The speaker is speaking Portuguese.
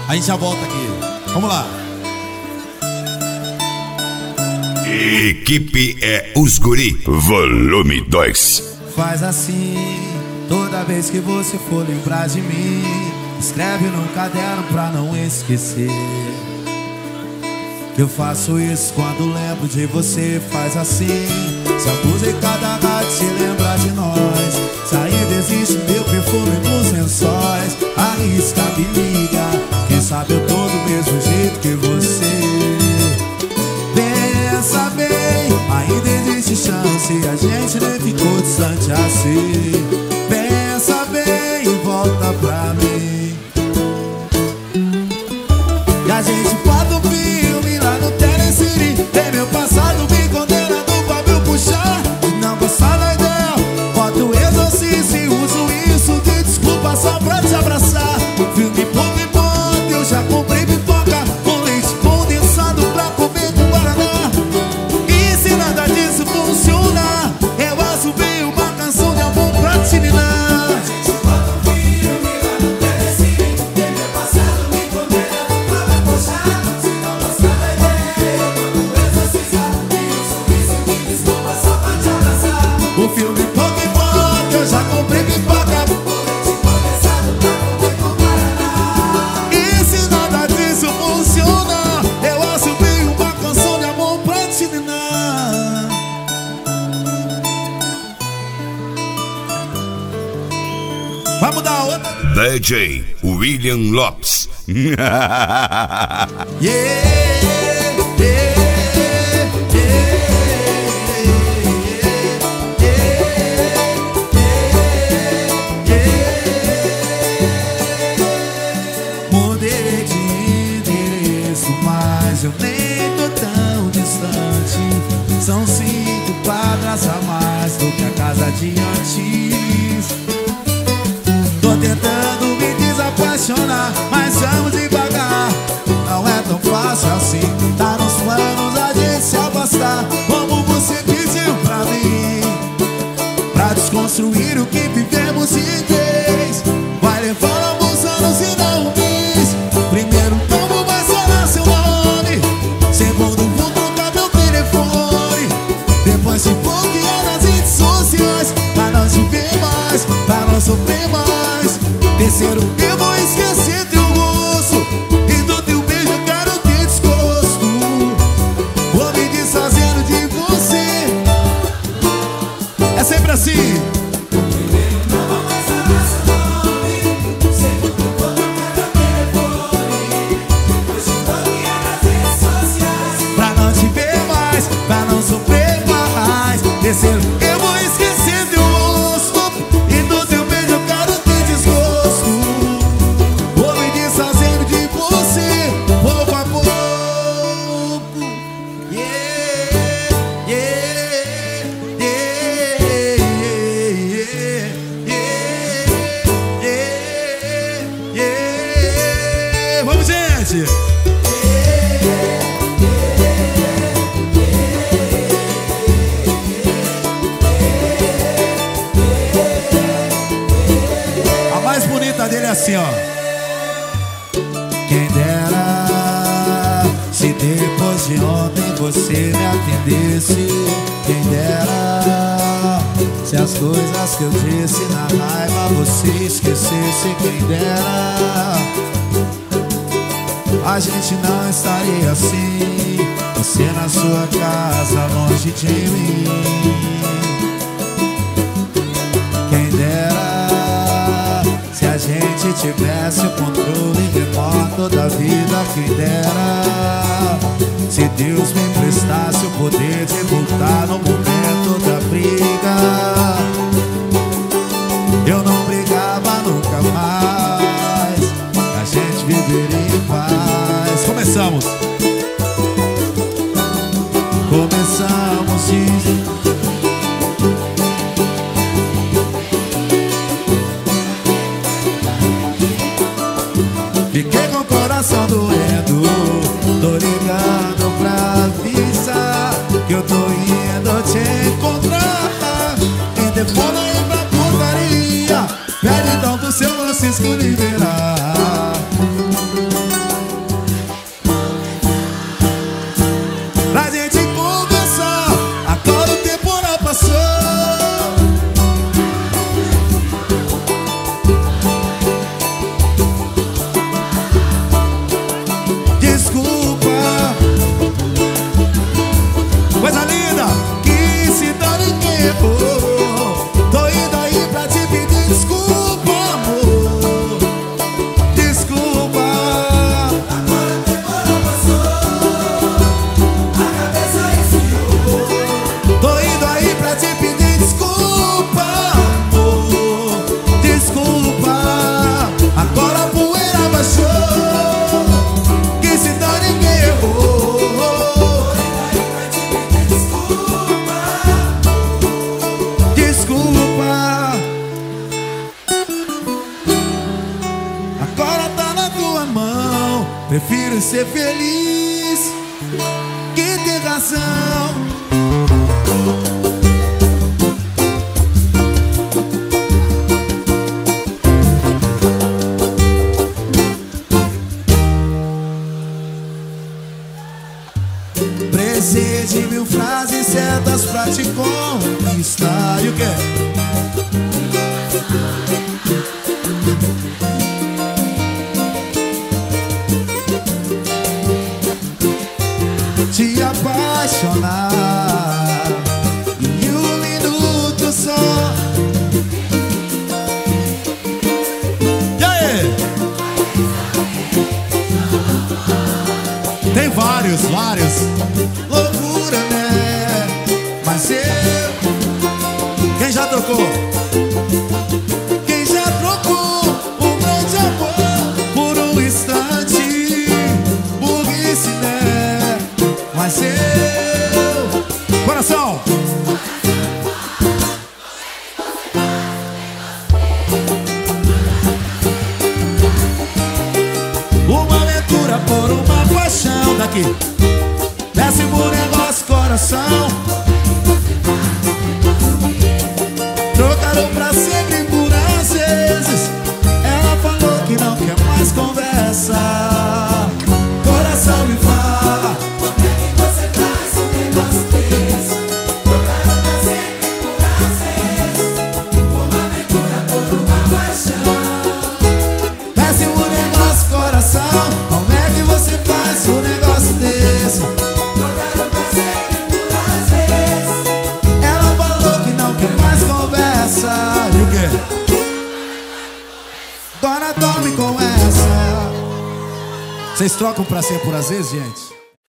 A gente já volta aqui. Vamos lá. Equipe é os Guri, volume 2. Faz assim, toda vez que você for lembrar de mim, escreve no caderno pra não esquecer. Eu faço isso quando lembro de você. Faz assim, se abusa em cada rádio se lembrar de nós. Se ainda existe meu perfume nos lençóis, arrisca, me liga. Quem sabe eu tô do mesmo jeito que você. Pensa bem, ainda existe chance, a gente nem ficou distante assim. Pensa bem e volta pra mim. E a gente bota um filme lá no Telecine. Tem meu passado me condenando pra me puxar. Não gostar da ideia, bota o exorcista e uso isso de desculpa só pra te abraçar. Filme pouco importa, eu já comprei pipoca com leite condensado pra comer com guaraná. E se nada disso funcionar, eu assumei uma canção de amor pra te ninar. O filme pouco importa, eu já comprei pipoca. E se nada disso funciona, eu assumi uma canção de amor pra te ninar. Vamos dar outra. DJ William Lopes. Yeah, yeah, mudei de endereço, mas eu nem tô tão distante. São 5 quadras a mais do que a casa de antes. Tô tentando me desapaixonar, mas vamos devagar. Não é tão fácil assim, tá nos planos a gente se afastar. Como você pediu pra mim, pra desconstruir o que vivemos de vez. Vai levar alguns anos e não quis. Primeiro como vai sonar seu nome, segundo vou tocar meu telefone. Depois se bloquear nas redes sociais, pra não te ver mais, pra não sofrer mais. Terceiro eu vou esquecer teu gosto, e do teu beijo eu quero ter desgosto. Vou me desfazendo de você. É sempre assim. Pra não te ver mais, pra não sofrer mais. Terceiro eu vou esquecer teu rosto, e do teu beijo eu quero ter desgosto. Vou me desfazendo de você, pouco a pouco. Yeah, yeah, yeah, yeah, yeah. Vamos, gente! A mais bonita dele é assim, ó. Quem dera se depois de ontem você me atendesse. Quem dera se as coisas que eu disse na raiva você esquecesse. Quem dera a gente não estaria assim, você na sua casa longe de mim. Quem dera se a gente tivesse o controle remoto da vida. Quem dera se Deus me emprestasse o poder de voltar no momento da briga. Eu não brigava nunca mais, a gente viveria em paz. Começamos de... Fiquei com o coração doendo, tô ligando pra avisar que eu tô indo te encontrar. E depois aí pra putaria, pede então pro seu Francisco liberar. agora tá na tua mão. Prefiro ser feliz que ter razão. Precisei de 1000 frases certas pra te conquistar. E o quê? Te apaixonar em 1 minuto só. E aí? Tem vários. Loucura, né? Mas eu... Quem já trocou? Quem já trocou um grande amor por um instante? Burrice, né? Mas eu... Coração! Uma aventura por uma paixão. Daqui. Décimo negócio, coração. Trocaram pra sempre por às vezes. Ela falou que não quer mais conversa. Coração me fala, como é que você faz um negócio desse? Trocaram pra sempre por às vezes. Uma aventura por uma paixão. Décimo negócio, coração. Como é que você faz um negócio desse? Trocaram pra sempre por às vezes. Ela falou que não quer mais conversa. E o quê? Agora tome com essa. Vocês trocam pra sempre por às vezes, gente?